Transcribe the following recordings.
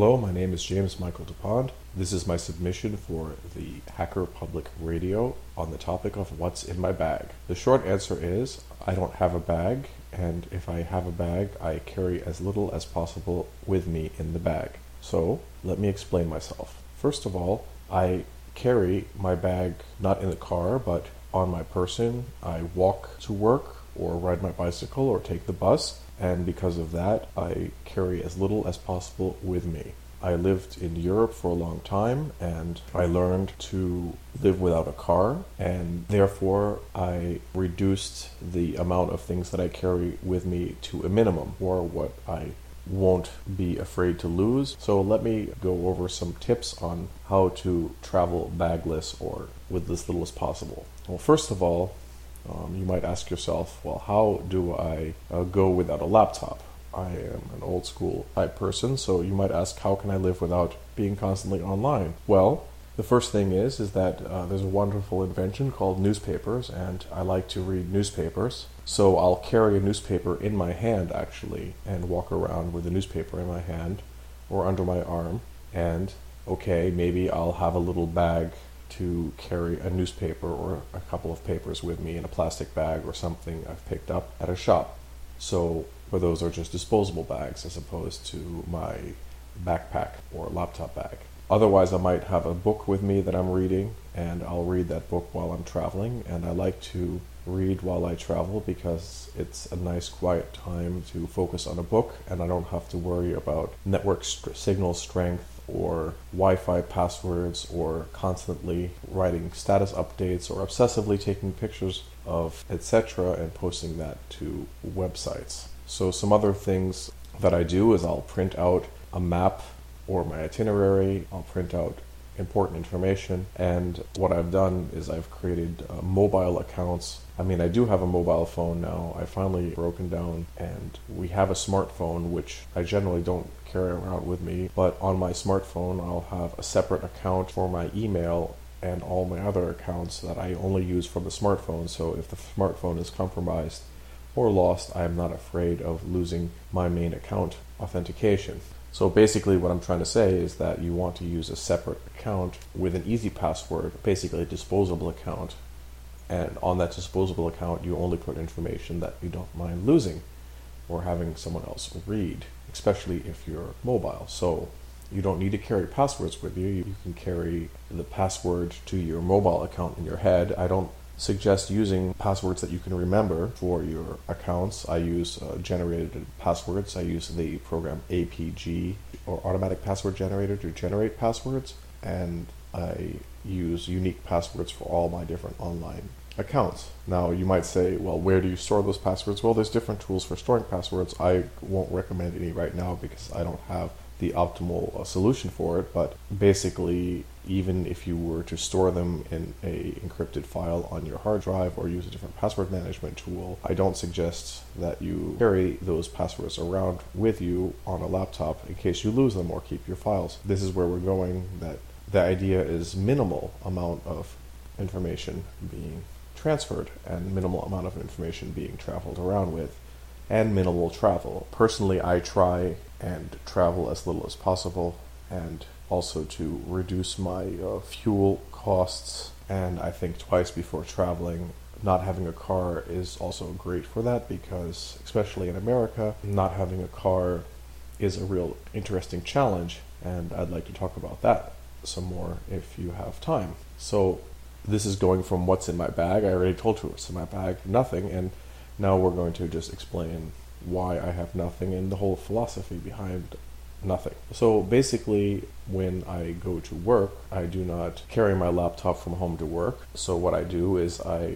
Hello, my name is James Michael DuPont. This is my submission for the Hacker Public Radio on the topic of what's in my bag. The short answer is I don't have a bag, and if I have a bag, I carry as little as possible with me in the bag. So, let me explain myself. First of all, I carry my bag not in the car, but on my person. I walk to work, or ride my bicycle, or take the bus. And because of that, I carry as little as possible with me. I lived in Europe for a long time, and I learned to live without a car, and therefore I reduced the amount of things that I carry with me to a minimum, or what I won't be afraid to lose. So let me go over some tips on how to travel bagless or with as little as possible. Well, first of all, you might ask yourself, well, how do I go without a laptop? I am an old school type person, so you might ask, how can I live without being constantly online? Well, the first thing is that there's a wonderful invention called newspapers, and I like to read newspapers. So I'll carry a newspaper in my hand, actually, and walk around with a newspaper in my hand or under my arm. And, okay, maybe I'll have a little bag to carry a newspaper or a couple of papers with me in a plastic bag or something I've picked up at a shop. So, but those are just disposable bags as opposed to my backpack or laptop bag. Otherwise, I might have a book with me that I'm reading, and I'll read that book while I'm traveling. And I like to read while I travel because it's a nice quiet time to focus on a book, and I don't have to worry about network signal strength or Wi-Fi passwords or constantly writing status updates or obsessively taking pictures of etc. and posting that to websites. So some other things that I do is I'll print out a map or my itinerary, I'll print out important information, and what I've done is I've created mobile accounts. I mean, I do have a mobile phone now. I finally broken down, and we have a smartphone, which I generally don't carry around with me, but on my smartphone I'll have a separate account for my email and all my other accounts that I only use from the smartphone. So if the smartphone is compromised or lost, I'm not afraid of losing my main account authentication. So basically what I'm trying to say is that you want to use a separate account with an easy password, basically a disposable account. And on that disposable account, you only put information that you don't mind losing or having someone else read, especially if you're mobile. So you don't need to carry passwords with you. You can carry the password to your mobile account in your head. I don't suggest using passwords that you can remember for your accounts. I use generated passwords. I use the program APG, or Automatic Password Generator, to generate passwords, and I use unique passwords for all my different online accounts. Now you might say, well, where do you store those passwords? Well, there's different tools for storing passwords. I won't recommend any right now because I don't have the optimal solution for it, but basically, even if you were to store them in a encrypted file on your hard drive or use a different password management tool, I don't suggest that you carry those passwords around with you on a laptop in case you lose them or keep your files. This is where we're going, that the idea is minimal amount of information being transferred and minimal amount of information being traveled around with, and minimal travel. Personally, I try and travel as little as possible, and also to reduce my fuel costs, and I think twice before traveling. Not having a car is also great for that because, especially in America, not having a car is a real interesting challenge, and I'd like to talk about that some more if you have time. So this is going from what's in my bag. I already told you what's in my bag, nothing, and now we're going to just explain why I have nothing and the whole philosophy behind nothing. So basically, when I go to work, I do not carry my laptop from home to work. So what I do is I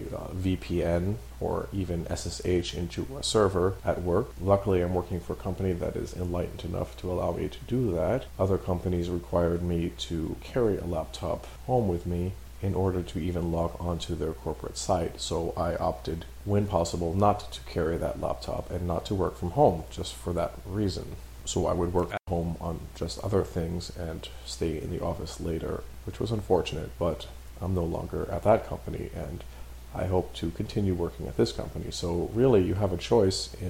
VPN or even SSH into a server at work. Luckily, I'm working for a company that is enlightened enough to allow me to do that. Other companies required me to carry a laptop home with me in order to even log onto their corporate site. So I opted, when possible, not to carry that laptop and not to work from home, just for that reason. So I would work at home on just other things and stay in the office later, which was unfortunate, but I'm no longer at that company, and I hope to continue working at this company. So really, you have a choice in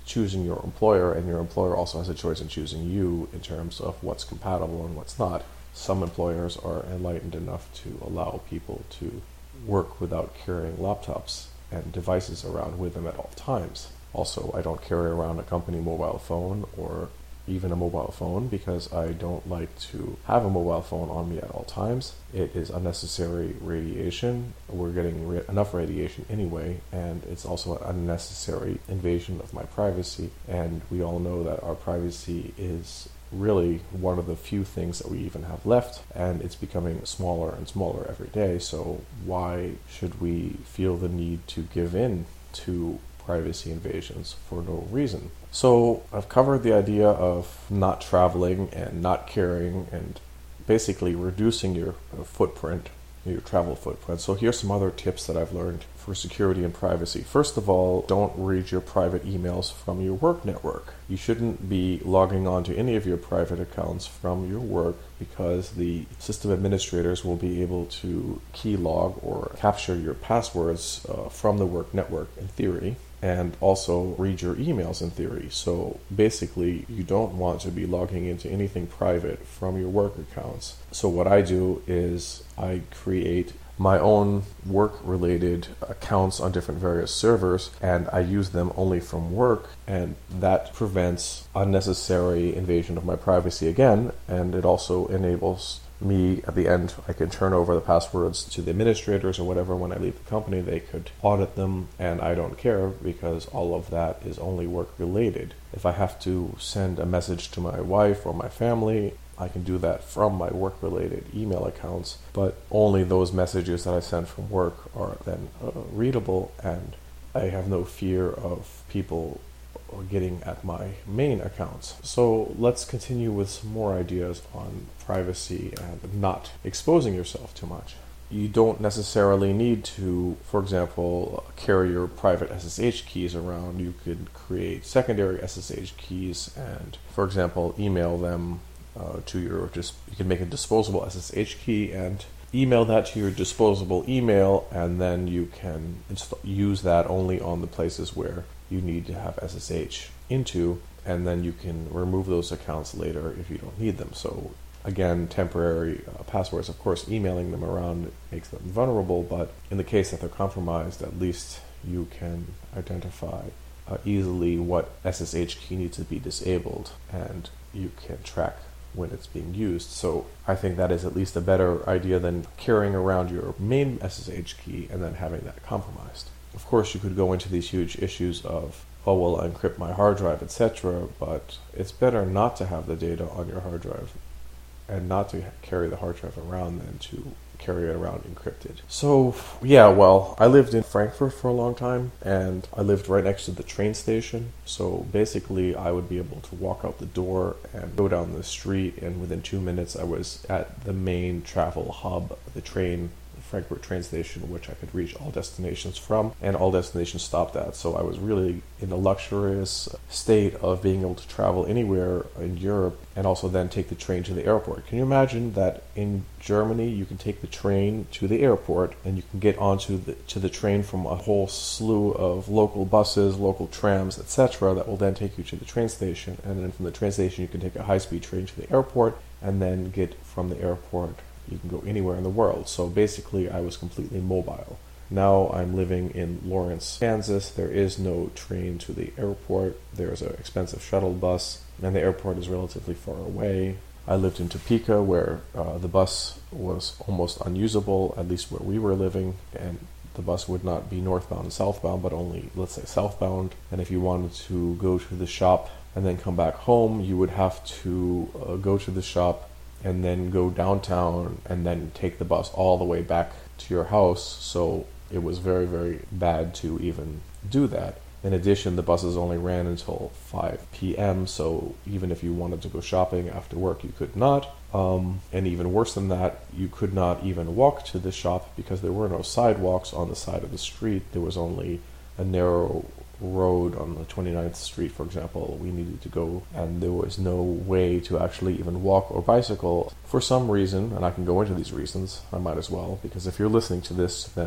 choosing your employer, and your employer also has a choice in choosing you in terms of what's compatible and what's not. Some employers are enlightened enough to allow people to work without carrying laptops and devices around with them at all times. Also, I don't carry around a company mobile phone or even a mobile phone because I don't like to have a mobile phone on me at all times. It is unnecessary radiation. We're getting enough radiation anyway, and it's also an unnecessary invasion of my privacy. And we all know that our privacy is really one of the few things that we even have left, and it's becoming smaller and smaller every day. So why should we feel the need to give in to privacy invasions for no reason? So I've covered the idea of not traveling and not carrying and basically reducing your footprint, your travel footprint. So here's some other tips that I've learned for security and privacy. First of all, don't read your private emails from your work network. You shouldn't be logging on to any of your private accounts from your work because the system administrators will be able to keylog or capture your passwords from the work network in theory, and also read your emails in theory. So basically, you don't want to be logging into anything private from your work accounts. So what I do is I create my own work-related accounts on different various servers, and I use them only from work, and that prevents unnecessary invasion of my privacy again, and it also enables me, at the end, I can turn over the passwords to the administrators or whatever. When I leave the company, they could audit them, and I don't care because all of that is only work-related. If I have to send a message to my wife or my family, I can do that from my work-related email accounts, but only those messages that I send from work are then readable, and I have no fear of people getting at my main accounts. So let's continue with some more ideas on privacy and not exposing yourself too much. You don't necessarily need to, for example, carry your private SSH keys around. You could create secondary SSH keys and, for example, email them to your, you can make a disposable SSH key and email that to your disposable email, and then you can use that only on the places where you need to have SSH into, and then you can remove those accounts later if you don't need them. So again, temporary passwords, of course, emailing them around makes them vulnerable, but in the case that they're compromised, at least you can identify easily what SSH key needs to be disabled, and you can track when it's being used. So I think that is at least a better idea than carrying around your main SSH key and then having that compromised. Of course, you could go into these huge issues of, oh, well, I'll encrypt my hard drive, etc., but it's better not to have the data on your hard drive and not to carry the hard drive around than to carry it around encrypted. So, yeah, well, I lived in Frankfurt for a long time, and I lived right next to the train station. So basically, I would be able to walk out the door and go down the street, and within 2 minutes, I was at the main travel hub, the Frankfurt train station, which I could reach all destinations from, and all destinations stopped at. So I was really in a luxurious state of being able to travel anywhere in Europe and also then take the train to the airport. Can you imagine that in Germany you can take the train to the airport and you can get onto the train from a whole slew of local buses, local trams, etc. that will then take you to the train station, and then from the train station you can take a high-speed train to the airport and then get from the airport you can go anywhere in the world. So basically, I was completely mobile. Now I'm living in Lawrence, Kansas. There is no train to the airport. There's an expensive shuttle bus, and the airport is relatively far away. I lived in Topeka, where the bus was almost unusable, at least where we were living, and the bus would not be northbound and southbound, but only, let's say, southbound. And if you wanted to go to the shop and then come back home, you would have to go to the shop and then go downtown and then take the bus all the way back to your house. So it was very, very bad to even do that. In addition, the buses only ran until 5 p.m., so even if you wanted to go shopping after work, you could not. And even worse than that, you could not even walk to the shop because there were no sidewalks on the side of the street. There was only a narrow road on the 29th Street, for example, we needed to go, and there was no way to actually even walk or bicycle for some reason, and I can go into these reasons, I might as well, because if you're listening to this, then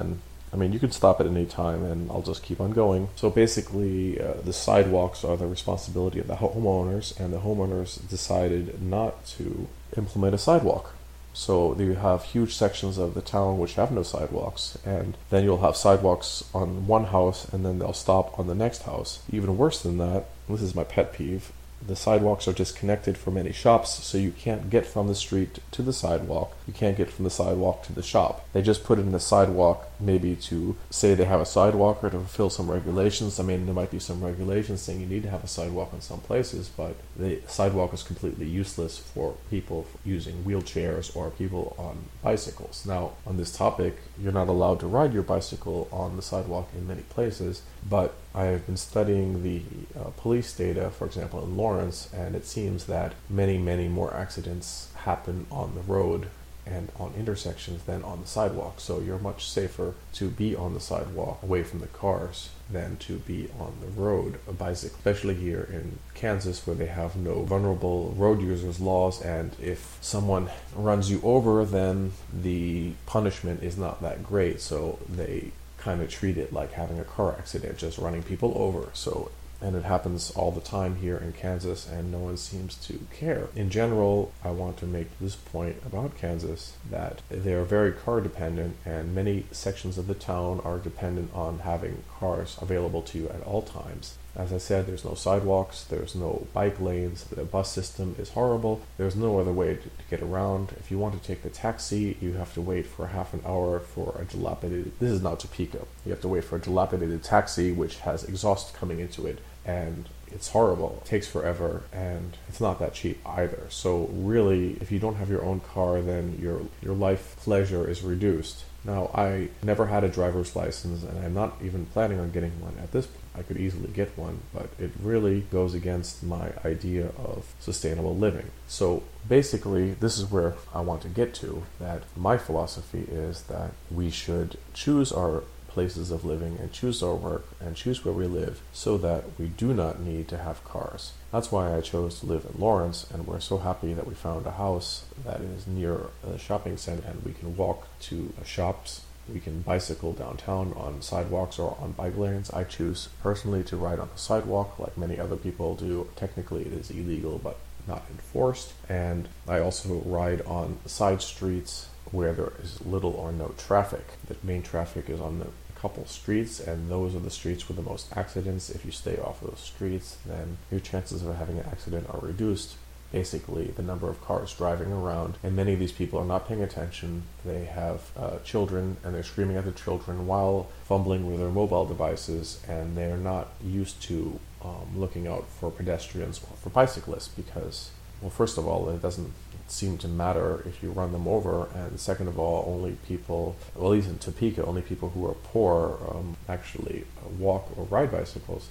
I mean, you can stop at any time and I'll just keep on going. So basically, the sidewalks are the responsibility of the homeowners, and the homeowners decided not to implement a sidewalk. So you have huge sections of the town which have no sidewalks, and then you'll have sidewalks on one house and then they'll stop on the next house. Even worse than that, this is my pet peeve, the sidewalks are disconnected from any shops, so you can't get from the street to the sidewalk. You can't get from the sidewalk to the shop. They just put in the sidewalk maybe to say they have a sidewalk or to fulfill some regulations. I mean, there might be some regulations saying you need to have a sidewalk in some places, but the sidewalk is completely useless for people using wheelchairs or people on bicycles. Now, on this topic, you're not allowed to ride your bicycle on the sidewalk in many places, but I have been studying the police data, for example, in Lawrence, and it seems that many, many more accidents happen on the road and on intersections than on the sidewalk. So you're much safer to be on the sidewalk away from the cars than to be on the road, a bicycle, especially here in Kansas where they have no vulnerable road users laws, and if someone runs you over, then the punishment is not that great. So they kind of treat it like having a car accident, just running people over. And it happens all the time here in Kansas, and no one seems to care. In general, I want to make this point about Kansas, that they are very car dependent, and many sections of the town are dependent on having cars available to you at all times. As I said, there's no sidewalks, there's no bike lanes, the bus system is horrible, there's no other way to get around. If you want to take the taxi, you have to wait for half an hour for a dilapidated, this is not Topeka, you have to wait for a dilapidated taxi which has exhaust coming into it, and it's horrible. It takes forever, and it's not that cheap either. So really, if you don't have your own car, then your life pleasure is reduced. Now, I never had a driver's license, and I'm not even planning on getting one at this point. I could easily get one, but it really goes against my idea of sustainable living. So basically, this is where I want to get to, that my philosophy is that we should choose our places of living and choose our work and choose where we live so that we do not need to have cars. That's why I chose to live in Lawrence, and we're so happy that we found a house that is near a shopping center, and we can walk to shops. We can bicycle downtown on sidewalks or on bike lanes. I choose personally to ride on the sidewalk like many other people do. Technically it is illegal, but not enforced. And I also ride on side streets where there is little or no traffic. The main traffic is on a couple streets, and those are the streets with the most accidents. If you stay off those streets, then your chances of having an accident are reduced. Basically, the number of cars driving around, and many of these people are not paying attention. They have children, and they're screaming at the children while fumbling with their mobile devices, and they're not used to looking out for pedestrians or for bicyclists because, well, first of all, it doesn't seem to matter if you run them over, and second of all, only people, well, at least in Topeka, only people who are poor actually walk or ride bicycles.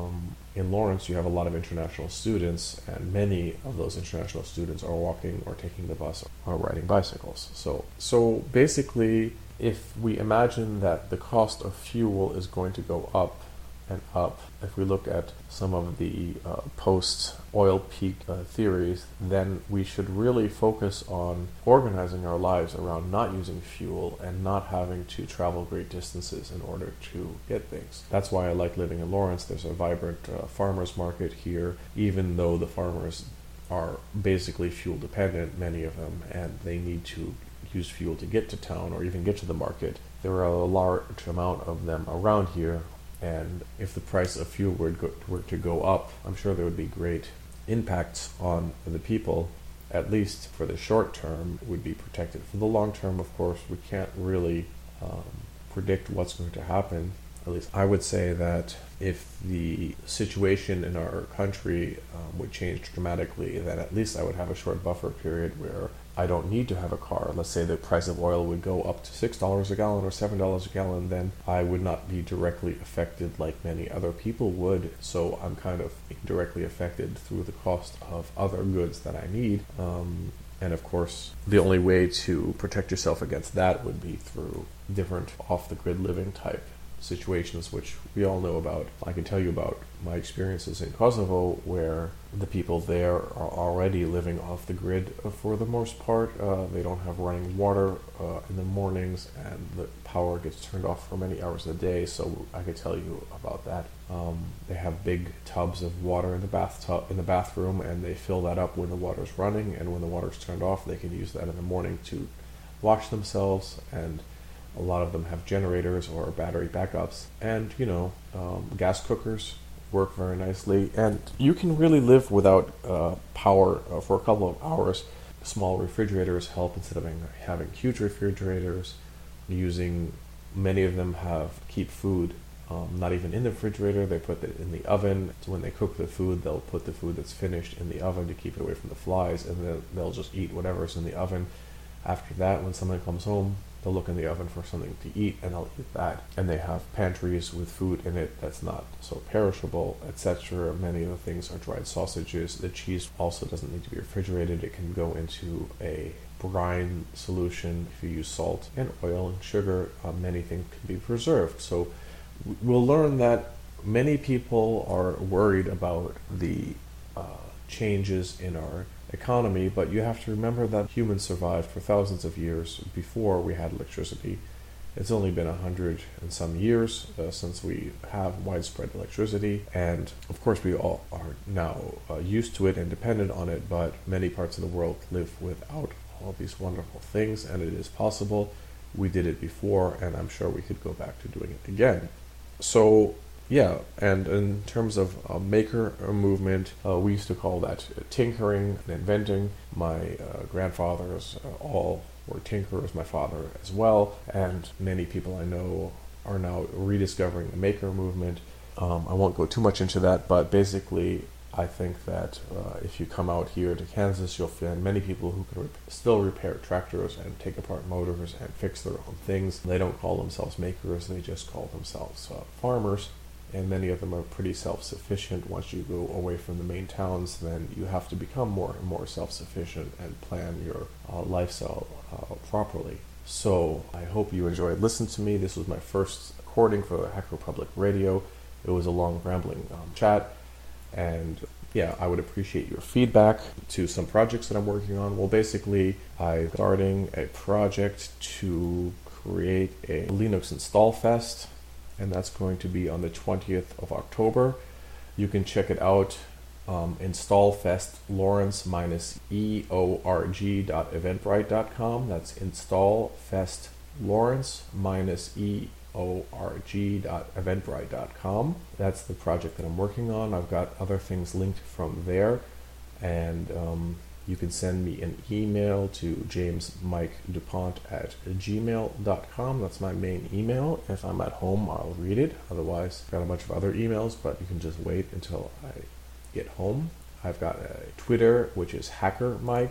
In Lawrence, you have a lot of international students, and many of those international students are walking or taking the bus or riding bicycles. So basically, if we imagine that the cost of fuel is going to go up and up, if we look at some of the post-oil peak theories, then we should really focus on organizing our lives around not using fuel and not having to travel great distances in order to get things. That's why I like living in Lawrence. There's a vibrant farmers market here, even though the farmers are basically fuel dependent, many of them, and they need to use fuel to get to town or even get to the market. There are a large amount of them around here, and if the price of fuel were to go up, I'm sure there would be great impacts on the people. At least for the short term, would be protected. For the long term, of course, we can't really predict what's going to happen. At least I would say that if the situation in our country would change dramatically, then at least I would have a short buffer period where I don't need to have a car. Let's say the price of oil would go up to $6 a gallon or $7 a gallon, then I would not be directly affected like many other people would. So I'm kind of indirectly affected through the cost of other goods that I need. And of course, the only way to protect yourself against that would be through different off-the-grid living type situations which we all know about. I can tell you about my experiences in Kosovo, where the people there are already living off the grid for the most part. They don't have running water in the mornings, and the power gets turned off for many hours a day, so I could tell you about that. They have big tubs of water in the bathroom, and they fill that up when the water's running, and when the water's turned off, they can use that in the morning to wash themselves. And a lot of them have generators or battery backups, and gas cookers work very nicely, and you can really live without power for a couple of hours. Small refrigerators help instead of having huge refrigerators. Many of them keep food not even in the refrigerator. They put it in the oven. So when they cook the food, they'll put the food that's finished in the oven to keep it away from the flies, and then they'll just eat whatever's in the oven. After that, when someone comes home, they'll look in the oven for something to eat, and they'll eat that. And they have pantries with food in it that's not so perishable, etc. Many of the things are dried sausages. The cheese also doesn't need to be refrigerated. It can go into a brine solution. If you use salt and oil and sugar, many things can be preserved. So we'll learn that many people are worried about the changes in our economy, but you have to remember that humans survived for thousands of years before we had electricity. It's only been 100 and some years since we have widespread electricity, and of course we all are now used to it and dependent on it, but many parts of the world live without all these wonderful things, and it is possible. We did it before, and I'm sure we could go back to doing it again. So yeah, and in terms of maker movement, we used to call that tinkering and inventing. My grandfathers all were tinkerers, my father as well, and many people I know are now rediscovering the maker movement. I won't go too much into that, but basically I think that if you come out here to Kansas, you'll find many people who can still repair tractors and take apart motors and fix their own things. They don't call themselves makers, they just call themselves farmers. And many of them are pretty self-sufficient. Once you go away from the main towns, then you have to become more and more self-sufficient and plan your lifestyle properly. So I hope you enjoyed listening to me. This was my first recording for Hacker Public Radio. It was a long, rambling chat. And yeah, I would appreciate your feedback to some projects that I'm working on. Well, basically, I'm starting a project to create a Linux Install Fest, and that's going to be on the 20th of October. You can check it out, installfest Lawrence -eorg.eventbrite.com. That's installfest Lawrence -eorg.eventbrite.com. That's the project that I'm working on. I've got other things linked from there, and you can send me an email to jamesmike.dupont@gmail.com. That's my main email. If I'm at home, I'll read it. Otherwise, I've got a bunch of other emails, but you can just wait until I get home. I've got a Twitter, which is HackerMike,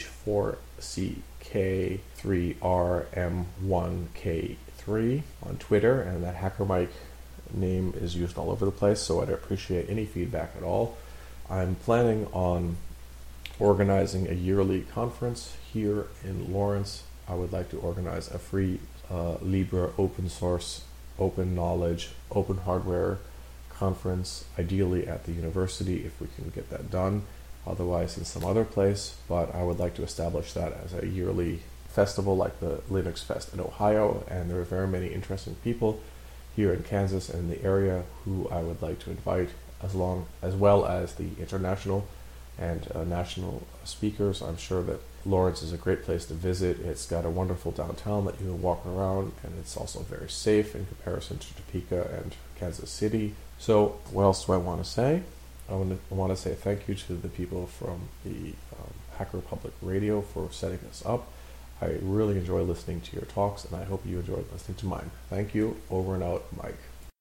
H4CK3RM1K3 on Twitter, and that HackerMike name is used all over the place, so I'd appreciate any feedback at all. I'm planning on organizing a yearly conference here in Lawrence. I would like to organize a free Libre open source, open knowledge, open hardware conference, ideally at the university if we can get that done, otherwise in some other place. But I would like to establish that as a yearly festival like the Linux Fest in Ohio, and there are very many interesting people here in Kansas and in the area who I would like to invite, as well as the international and national speakers. I'm sure that Lawrence is a great place to visit. It's got a wonderful downtown that you can walk around, and it's also very safe in comparison to Topeka and Kansas City. So what else do I want to say? I want to say thank you to the people from the Hacker Public Radio for setting this up. I really enjoy listening to your talks, and I hope you enjoyed listening to mine. Thank you. Over and out, Mike.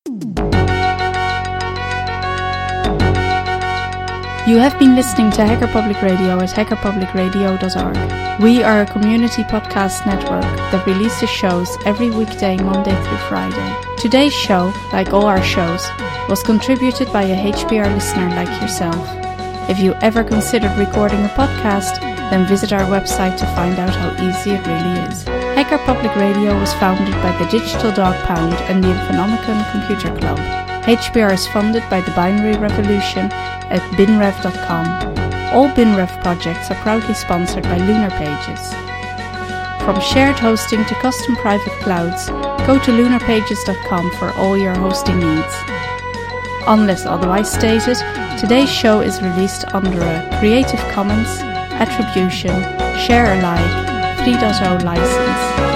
You have been listening to Hacker Public Radio at hackerpublicradio.org. We are a community podcast network that releases shows every weekday, Monday through Friday. Today's show, like all our shows, was contributed by a HPR listener like yourself. If you ever considered recording a podcast, then visit our website to find out how easy it really is. Hacker Public Radio was founded by the Digital Dog Pound and the Infonomicon Computer Club. HPR is funded by the Binary Revolution at binrev.com. All BinRev projects are proudly sponsored by Lunar Pages. From shared hosting to custom private clouds, go to lunarpages.com for all your hosting needs. Unless otherwise stated, today's show is released under a Creative Commons Attribution Share Alike 3.0 license.